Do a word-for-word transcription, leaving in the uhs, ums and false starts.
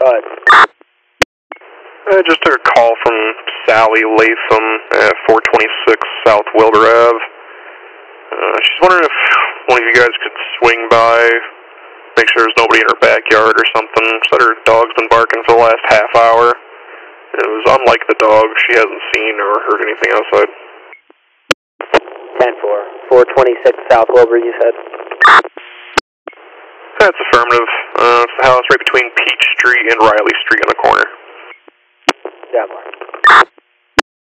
Go ahead. I just took a call from Sally Latham at four twenty-six South Wilbur Ave. Uh, she's wondering if one of you guys could swing by, make sure there's nobody in her backyard or something. Said her dog's been barking for the last half hour. It was unlike the dog. She hasn't seen or heard anything outside. ten four. four twenty-six South Wilbur, you said? That's affirmative. Uh, it's the house right between Peach Street and Riley Street on the corner. Yeah, Mark.